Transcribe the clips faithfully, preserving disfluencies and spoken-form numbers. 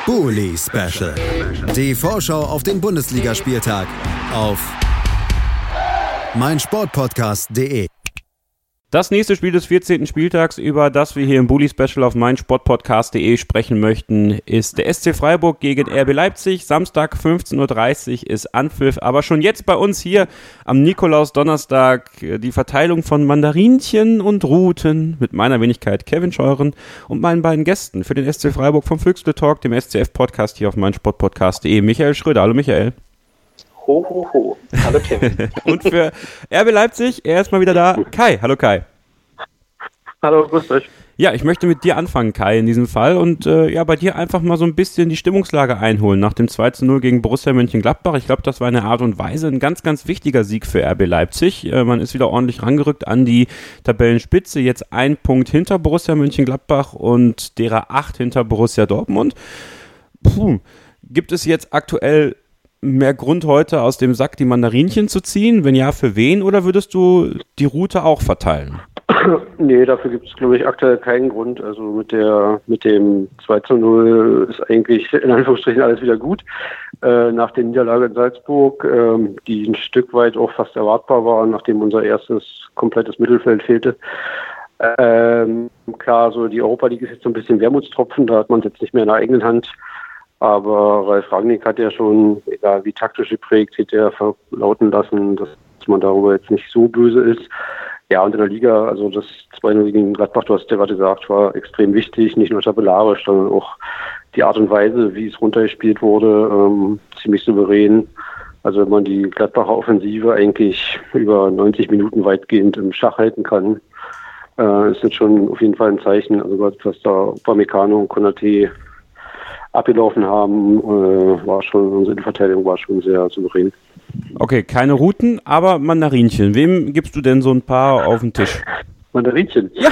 Bully Special. Die Vorschau auf den Bundesligaspieltag auf meinsportpodcast punkt de. Das nächste Spiel des vierzehnten Spieltags, über das wir hier im Bully Special auf meinsportpodcast punkt de sprechen möchten, ist der S C Freiburg gegen R B Leipzig. Samstag fünfzehn Uhr dreißig ist Anpfiff, aber schon jetzt bei uns hier am Nikolaus-Donnerstag die Verteilung von Mandarinchen und Ruten mit meiner Wenigkeit Kevin Scheuren und meinen beiden Gästen für den S C Freiburg vom Füchsle Talk, dem S C F-Podcast hier auf meinsportpodcast punkt de. Michael Schröder. Hallo Michael. Ho, ho, ho. Hallo Kevin. Und für R B Leipzig, er ist mal wieder da, Kai. Hallo Kai. Hallo, grüß euch. Ja, ich möchte mit dir anfangen, Kai, in diesem Fall und äh, ja, bei dir einfach mal so ein bisschen die Stimmungslage einholen nach dem zwei zu null gegen Borussia Mönchengladbach. Ich glaube, das war in der Art und Weise ein ganz, ganz wichtiger Sieg für R B Leipzig. Äh, man ist wieder ordentlich rangerückt an die Tabellenspitze, jetzt ein Punkt hinter Borussia Mönchengladbach und derer acht hinter Borussia Dortmund. Puh, gibt es jetzt aktuell mehr Grund heute aus dem Sack die Mandarinchen zu ziehen? Wenn ja, für wen? Oder würdest du die Route auch verteilen? Nee, dafür gibt es, glaube ich, aktuell keinen Grund. Also mit der mit dem zwei zu null ist eigentlich in Anführungsstrichen alles wieder gut. Äh, nach der Niederlage in Salzburg, ähm, die ein Stück weit auch fast erwartbar war, nachdem unser erstes komplettes Mittelfeld fehlte. Ähm, klar, so die Europa League ist jetzt so ein bisschen Wermutstropfen, da hat man es jetzt nicht mehr in der eigenen Hand. Aber Ralf Rangnick hat ja schon, egal wie taktisch geprägt, hat er verlauten lassen, dass man darüber jetzt nicht so böse ist. Ja, und in der Liga, also das zwei null gegen Gladbach, du hast ja gerade gesagt, war extrem wichtig, nicht nur tabellarisch, sondern auch die Art und Weise, wie es runtergespielt wurde, ähm, ziemlich souverän. Also wenn man die Gladbacher Offensive eigentlich über neunzig Minuten weitgehend im Schach halten kann, äh, ist das schon auf jeden Fall ein Zeichen. Also was da Upamecano und Konaté abgelaufen haben, äh, war schon, unsere Innenverteidigung war schon sehr souverän. Okay, keine Routen, aber Mandarinchen. Wem gibst du denn so ein paar auf den Tisch? Mandarinchen? Ja.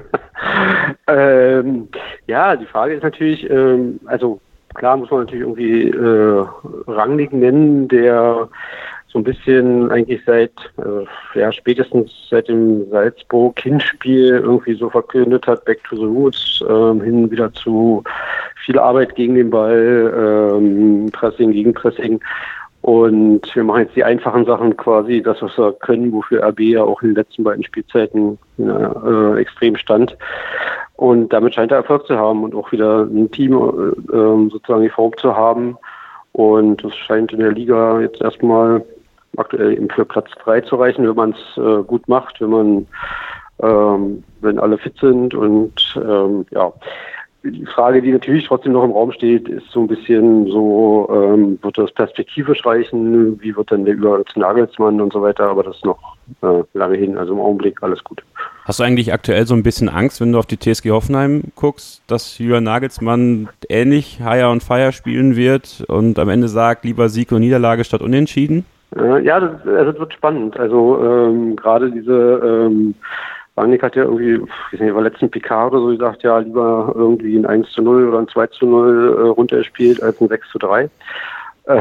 ähm, ja, die Frage ist natürlich, ähm, also klar muss man natürlich irgendwie äh, Rangnick nennen, der so ein bisschen eigentlich seit, äh, ja, spätestens seit dem Salzburg-Hinspiel irgendwie so verkündet hat, back to the roots, ähm, hin wieder zu viel Arbeit gegen den Ball, ähm, Pressing, Gegenpressing. Und wir machen jetzt die einfachen Sachen quasi, das, was wir können, wofür R B ja auch in den letzten beiden Spielzeiten ja, äh, extrem stand. Und damit scheint er Erfolg zu haben und auch wieder ein Team äh, sozusagen geformt zu haben. Und das scheint in der Liga jetzt erstmal aktuell eben für Platz drei zu reichen, wenn man es äh, gut macht, wenn man, ähm, wenn alle fit sind. Und ähm, ja, die Frage, die natürlich trotzdem noch im Raum steht, ist so ein bisschen so, ähm, wird das perspektivisch reichen? Wie wird dann der Übergang zu Nagelsmann und so weiter? Aber das ist noch äh, lange hin. Also im Augenblick alles gut. Hast du eigentlich aktuell so ein bisschen Angst, wenn du auf die T S G Hoffenheim guckst, dass Julian Nagelsmann ähnlich Hire und Fire spielen wird und am Ende sagt, lieber Sieg und Niederlage statt Unentschieden? Äh, ja, das, also das wird spannend. Also ähm, gerade diese ähm, Rangnick hat ja irgendwie, ich weiß nicht, war letzten Picard oder so gesagt, ja, lieber irgendwie ein eins zu null oder ein zwei zu null äh, runtergespielt als ein sechs zu drei. Äh,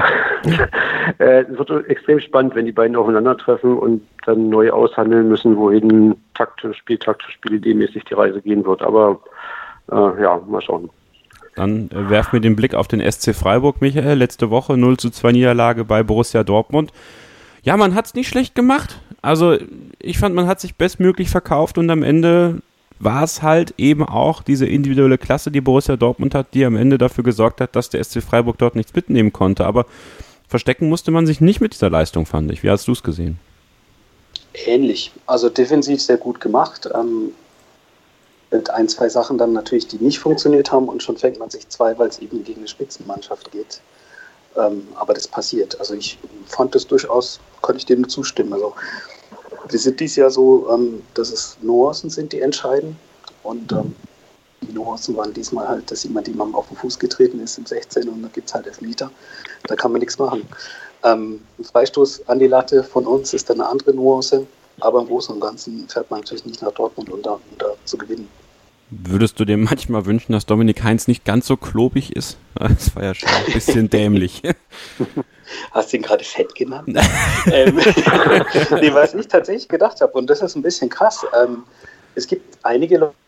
es wird extrem spannend, wenn die beiden aufeinandertreffen und dann neu aushandeln müssen, wohin taktisch, spieltaktisch, spielideenmäßig die Reise gehen wird. Aber äh, ja, mal schauen. Dann äh, werfen wir den Blick auf den S C Freiburg, Michael. Letzte Woche null zu zwei Niederlage bei Borussia Dortmund. Ja, man hat es nicht schlecht gemacht. Also ich fand, man hat sich bestmöglich verkauft und am Ende war es halt eben auch diese individuelle Klasse, die Borussia Dortmund hat, die am Ende dafür gesorgt hat, dass der S C Freiburg dort nichts mitnehmen konnte. Aber verstecken musste man sich nicht mit dieser Leistung, fand ich. Wie hast du es gesehen? Ähnlich. Also defensiv sehr gut gemacht. Ähm, mit ein, zwei Sachen dann natürlich, die nicht funktioniert haben und schon fängt man sich zwei, weil es eben gegen eine Spitzenmannschaft geht. Ähm, aber das passiert. Also ich fand das durchaus, konnte ich dem nur zustimmen. Also wir sind dies Jahr so, ähm, dass es Nuancen sind, die entscheiden. Und ähm, die Nuancen waren diesmal halt, dass jemand jemandem auf den Fuß getreten ist im sechzehn und da gibt es halt Elfmeter. Da kann man nichts machen. Ähm, ein Freistoß an die Latte von uns ist dann eine andere Nuance. Aber im Großen und Ganzen fährt man natürlich nicht nach Dortmund, um da, um da zu gewinnen. Würdest du dir manchmal wünschen, dass Dominik Heinz nicht ganz so klobig ist? Das war ja schon ein bisschen dämlich. Hast du ihn gerade fett genannt? ähm, nee, was ich tatsächlich gedacht habe, und das ist ein bisschen krass, ähm, es gibt einige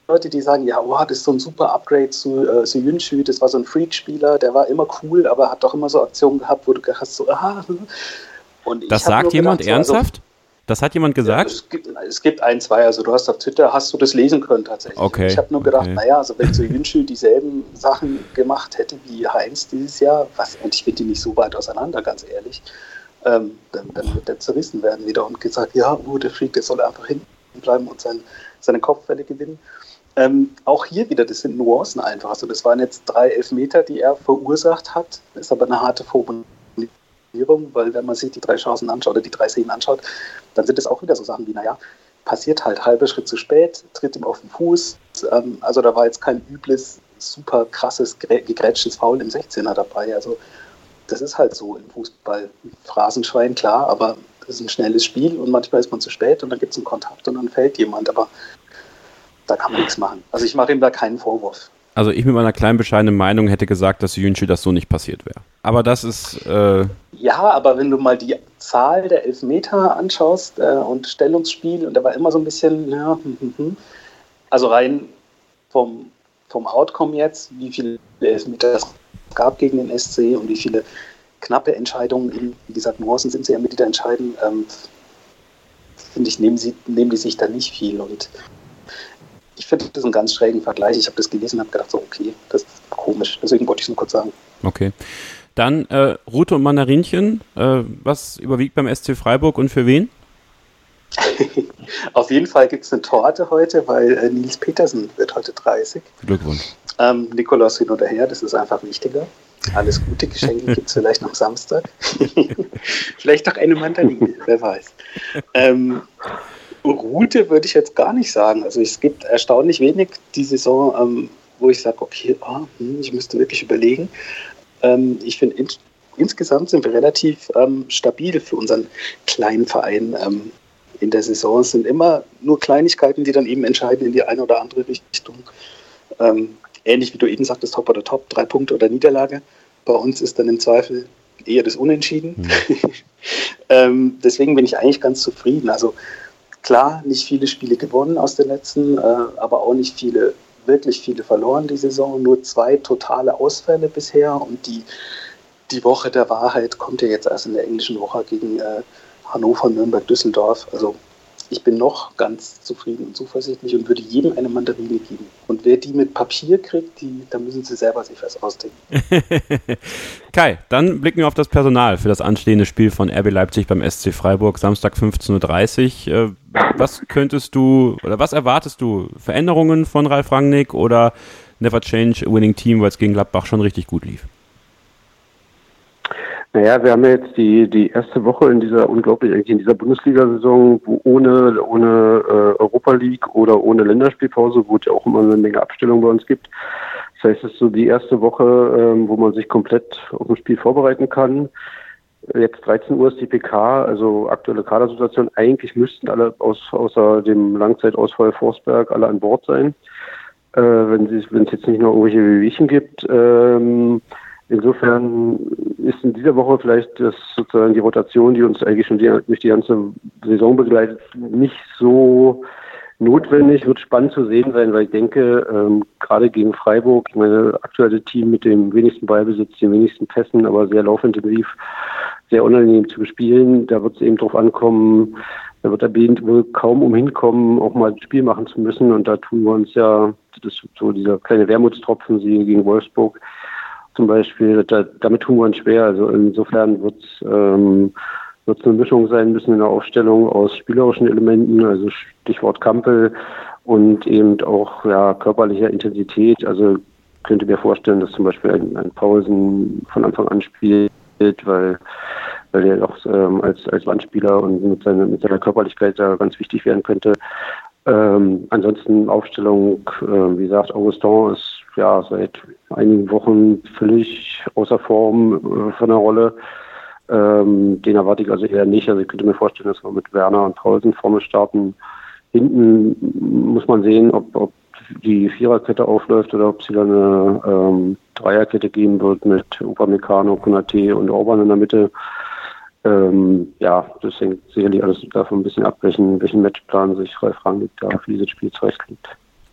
Leute, die sagen, ja, oh, das ist so ein super Upgrade zu äh, Söyüncü, das war so ein Freak-Spieler, der war immer cool, aber hat doch immer so Aktionen gehabt, wo du hast so, ah. Und ich das sagt jemand gedacht, ernsthaft? So, also, das hat jemand gesagt? Ja, es, gibt, es gibt ein, zwei, also du hast auf Twitter, hast du das lesen können tatsächlich. Okay. Ich habe nur gedacht, okay. naja, also wenn Söyüncü dieselben Sachen gemacht hätte wie Heinz dieses Jahr, was, und ich finde die nicht so weit auseinander, ganz ehrlich, ähm, dann, dann wird der zerrissen werden wieder und gesagt, ja, oh, der Freak, der soll einfach hinten bleiben und sein, seine Kopfwelle gewinnen. Ähm, auch hier wieder, das sind Nuancen einfach. Also das waren jetzt drei Elfmeter, die er verursacht hat. Das ist aber eine harte Formulierung, weil wenn man sich die drei Chancen anschaut oder die drei Szenen anschaut, dann sind es auch wieder so Sachen wie, naja, passiert halt halber Schritt zu spät, tritt ihm auf den Fuß. Ähm, also da war jetzt kein übles, super krasses, gegrätschtes Foul im sechzehner dabei. Also das ist halt so im Fußball. Phrasenschwein, klar, aber das ist ein schnelles Spiel und manchmal ist man zu spät und dann gibt es einen Kontakt und dann fällt jemand, aber da kann man nichts machen. Also ich mache ihm da keinen Vorwurf. Also ich mit meiner kleinen bescheidenen Meinung hätte gesagt, dass Söyüncü das so nicht passiert wäre. Aber das ist... Äh ja, aber wenn du mal die Zahl der Elfmeter anschaust äh, und Stellungsspiel, und da war immer so ein bisschen, ja, hm, hm, hm. also rein vom, vom Outcome jetzt, wie viele Elfmeter es gab gegen den S C und wie viele knappe Entscheidungen, in, wie gesagt, Nuancen sind sie ja mit, die da entscheiden, ähm, finde ich, nehmen, sie, nehmen die sich da nicht viel und ich finde das einen ganz schrägen Vergleich. Ich habe das gelesen und habe gedacht, so okay, das ist komisch. Deswegen wollte ich es nur kurz sagen. Okay. Dann äh, Rute und Mandarinchen. Äh, was überwiegt beim S C Freiburg und für wen? Auf jeden Fall gibt es eine Torte heute, weil äh, Nils Petersen wird heute dreißig. Glückwunsch. Ähm, Nikolaus hin oder her, das ist einfach wichtiger. Alles gute Geschenke gibt es vielleicht noch Samstag. Vielleicht auch eine Mandarine, wer weiß. Ähm, Route würde ich jetzt gar nicht sagen. Also es gibt erstaunlich wenig die Saison, ähm, wo ich sage, okay, oh, hm, ich müsste wirklich überlegen. Ähm, ich finde, in, insgesamt sind wir relativ ähm, stabil für unseren kleinen Verein ähm, in der Saison. Es sind immer nur Kleinigkeiten, die dann eben entscheiden in die eine oder andere Richtung. Ähm, ähnlich wie du eben sagtest, Top oder Top, drei Punkte oder Niederlage. Bei uns ist dann im Zweifel eher das Unentschieden. Mhm. ähm, deswegen bin ich eigentlich ganz zufrieden. Also klar, nicht viele Spiele gewonnen aus den letzten, äh, aber auch nicht viele, wirklich viele verloren die Saison. Nur zwei totale Ausfälle bisher und die, die Woche der Wahrheit kommt ja jetzt erst in der englischen Woche gegen äh, Hannover, Nürnberg, Düsseldorf. Also ich bin noch ganz zufrieden und zuversichtlich und würde jedem eine Mandarine geben. Und wer die mit Papier kriegt, die, da müssen sie selber sich was ausdenken. Kai, dann blicken wir auf das Personal für das anstehende Spiel von R B Leipzig beim S C Freiburg, Samstag fünfzehn Uhr dreißig. Was könntest du, oder was erwartest du? Veränderungen von Ralf Rangnick oder never change a winning team, weil es gegen Gladbach schon richtig gut lief? Naja, wir haben ja jetzt die, die erste Woche in dieser, unglaublich eigentlich in dieser Bundesliga-Saison, wo ohne, ohne äh, Europa League oder ohne Länderspielpause, wo es ja auch immer eine Menge Abstellungen bei uns gibt. Das heißt, es ist so die erste Woche, ähm, wo man sich komplett auf ein Spiel vorbereiten kann. Jetzt dreizehn Uhr ist die P K, also aktuelle Kadersituation. Eigentlich müssten alle aus, außer dem Langzeitausfall Forsberg alle an Bord sein, äh, wenn es wenn es jetzt nicht noch irgendwelche Wehwehchen gibt. Ähm, Insofern ist in dieser Woche vielleicht das sozusagen die Rotation, die uns eigentlich schon die, durch die ganze Saison begleitet, nicht so notwendig. Wird spannend zu sehen sein, weil ich denke, ähm, gerade gegen Freiburg, ich meine, aktuelle Team mit dem wenigsten Ballbesitz, den wenigsten Pässen, aber sehr laufintensiv, sehr unangenehm zu bespielen. Da wird es eben drauf ankommen, da wird der B wohl kaum umhin kommen, auch mal ein Spiel machen zu müssen. Und da tun wir uns ja, das ist so dieser kleine Wermutstropfen, sie gegen Wolfsburg zum Beispiel, da, damit tun wir uns schwer. Also insofern wird es ähm, wird's eine Mischung sein müssen in der Aufstellung aus spielerischen Elementen, also Stichwort Kampel und eben auch ja, körperlicher Intensität. Also könnte mir vorstellen, dass zum Beispiel ein, ein Paulsen von Anfang an spielt, weil, weil er auch ähm, als, als Wandspieler und mit seiner, mit seiner Körperlichkeit da ganz wichtig werden könnte. Ähm, ansonsten Aufstellung, äh, wie gesagt, Augustin ist ja seit einigen Wochen völlig außer Form äh, von der Rolle. Ähm, den erwarte ich also eher nicht. Also ich könnte mir vorstellen, dass wir mit Werner und Paulsen vorne starten. Hinten muss man sehen, ob, ob die Viererkette aufläuft oder ob sie dann eine ähm, Dreierkette geben wird mit Upamecano, Konate und Orban in der Mitte. Ähm, ja, das hängt sicherlich alles davon ein bisschen ab, welchen, welchen Matchplan sich Ralf Rangnick da für dieses Spiel zurechtlegt.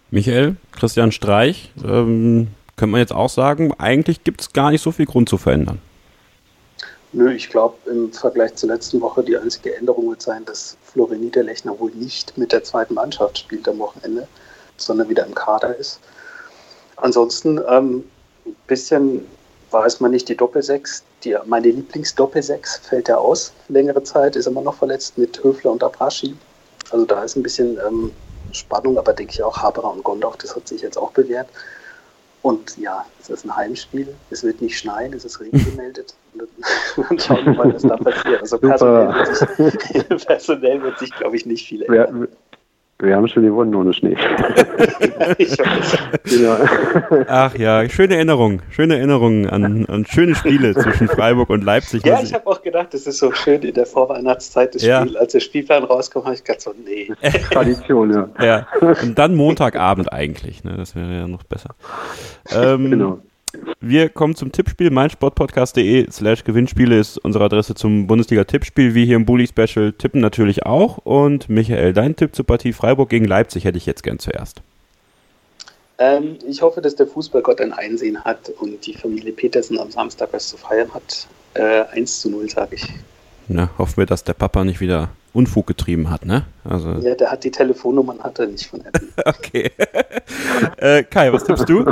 Michael, Christian Streich, ähm, könnte man jetzt auch sagen, eigentlich gibt es gar nicht so viel Grund zu verändern. Nö, ich glaube, im Vergleich zur letzten Woche die einzige Änderung wird sein, dass Florian Niederlechner wohl nicht mit der zweiten Mannschaft spielt am Wochenende, sondern wieder im Kader ist. Ansonsten ähm, ein bisschen weiß man nicht, die Doppelsechs, die, meine Lieblingsdoppelsechs fällt ja aus, längere Zeit, ist immer noch verletzt mit Höfler und Abraschi. Also da ist ein bisschen ähm, Spannung, aber denke ich auch Haberer und Gondorf, das hat sich jetzt auch bewährt. Und ja, es ist ein Heimspiel, es wird nicht schneien, es ist Regen gemeldet. Und dann schauen wir mal, was da passiert. Also personell wird sich, personell wird sich, glaube ich, nicht viel ändern. Wir, wir haben schon gewonnen ohne Schnee. Ich weiß. Genau. Ach ja, schöne Erinnerung, schöne Erinnerungen an, an schöne Spiele zwischen Freiburg und Leipzig. Ja, ich habe auch gedacht, das ist so schön in der Vorweihnachtszeit des ja. Spiels. Als der Spielplan rauskommt, habe ich gedacht so, nee. Tradition, ja. Ja. Und dann Montagabend eigentlich, ne? Das wäre ja noch besser. Ähm, Genau. Wir kommen zum Tippspiel. meinsportpodcast.de slash Gewinnspiele ist unsere Adresse zum Bundesliga-Tippspiel. Wir hier im Bully-Special tippen natürlich auch. Und Michael, dein Tipp zur Partie Freiburg gegen Leipzig hätte ich jetzt gern zuerst. Ähm, ich hoffe, dass der Fußballgott ein Einsehen hat und die Familie Petersen am Samstag was zu feiern hat. Äh, eins zu null, sage ich. Na, hoffen wir, dass der Papa nicht wieder Unfug getrieben hat, ne? Also Ja, der hat die Telefonnummern, hat er nicht von Apple. okay. äh, Kai, was tippst du?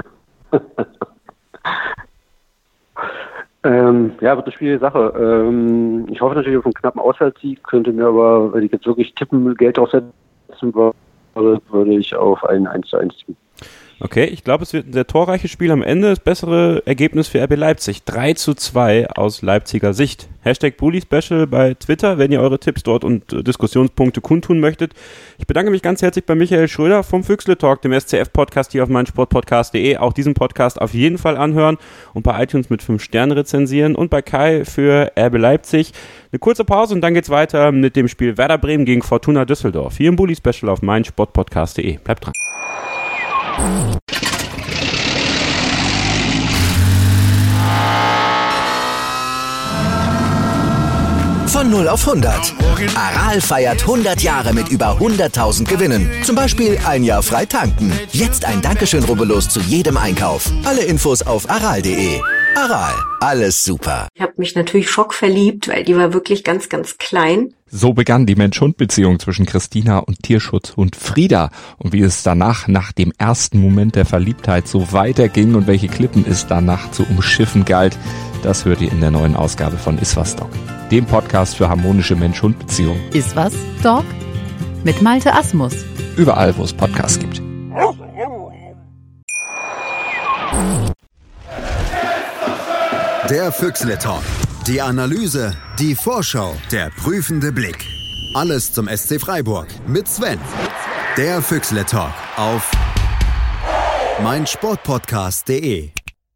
Ähm, ja, wird eine schwierige Sache. Ähm, ich hoffe natürlich auf einen knappen Auswärtssieg, könnte mir aber, wenn ich jetzt wirklich tippen, Geld draufsetzen würde, würde ich auf ein eins zu eins tippen. Okay, ich glaube, es wird ein sehr torreiches Spiel am Ende. Das bessere Ergebnis für R B Leipzig. drei zu zwei aus Leipziger Sicht. Hashtag Bully Special bei Twitter, wenn ihr eure Tipps dort und äh, Diskussionspunkte kundtun möchtet. Ich bedanke mich ganz herzlich bei Michael Schröder vom Füchsle Talk, dem S C F-Podcast hier auf meinsportpodcast punkt de. Auch diesen Podcast auf jeden Fall anhören und bei iTunes mit fünf Sternen rezensieren. Und bei Kai für R B Leipzig. Eine kurze Pause und dann geht's weiter mit dem Spiel Werder Bremen gegen Fortuna Düsseldorf. Hier im Bully Special auf meinsportpodcast punkt de. Bleibt dran. Von null auf hundert. Aral feiert hundert Jahre mit über hunderttausend Gewinnen. Zum Beispiel ein Jahr frei tanken. Jetzt ein Dankeschön, rubbellos zu jedem Einkauf. Alle Infos auf aral punkt de. Aral, alles super. Ich habe mich natürlich schockverliebt, weil die war wirklich ganz, ganz klein. So begann die Mensch-Hund-Beziehung zwischen Christina und Tierschutzhund Frieda. Und wie es danach, nach dem ersten Moment der Verliebtheit, so weiterging und welche Klippen es danach zu umschiffen galt, das hört ihr in der neuen Ausgabe von Iswas Dog, dem Podcast für harmonische Mensch-Hund-Beziehungen. Iswas Dog? Mit Malte Asmus. Überall, wo es Podcasts gibt. Der Füchsle Talk. Die Analyse, die Vorschau, der prüfende Blick. Alles zum S C Freiburg mit Sven. Der Füchsle Talk auf meinsportpodcast punkt de.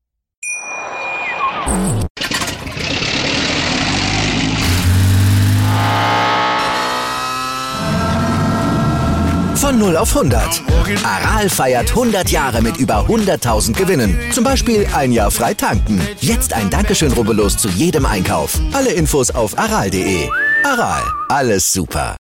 Von null auf hundert. Aral feiert hundert Jahre mit über hunderttausend Gewinnen. Zum Beispiel ein Jahr frei tanken. Jetzt ein Dankeschön, rubbellos zu jedem Einkauf. Alle Infos auf aral punkt de. Aral, alles super.